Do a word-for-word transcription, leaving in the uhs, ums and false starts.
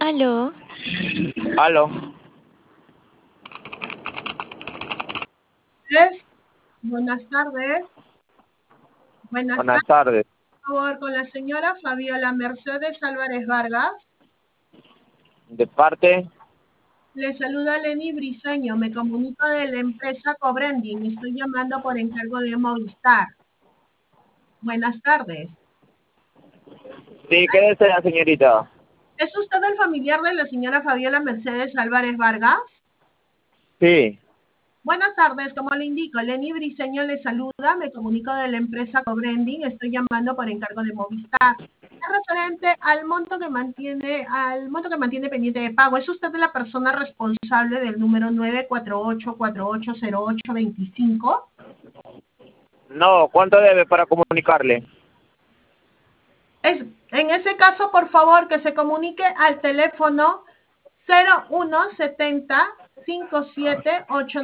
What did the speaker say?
Aló, Aló, Es- Buenas tardes. Buenas buenas tardes, tardes. por favor, con la señora Fabiola Mercedes Álvarez Vargas. ¿De parte? Le saluda Lenny Briseño. Me comunico de la empresa Cobrending. Estoy llamando por encargo de Movistar. Buenas tardes. Sí, ¿qué desea, señorita? ¿Es usted el familiar de la señora Fabiola Mercedes Álvarez Vargas? Sí, Buenas tardes, como le indico, Lenny Briseño le saluda, me comunico de la empresa Cobrending, estoy llamando por encargo de Movistar. Es referente al monto que mantiene, al monto que mantiene pendiente de pago. ¿Es usted la persona responsable del número nueve cuatro ocho cuatro ocho cero ocho veinticinco? no, ¿cuánto debe para comunicarle? Es, en ese caso, por favor, que se comunique al teléfono cero uno setenta cincuenta y siete ochenta y nueve.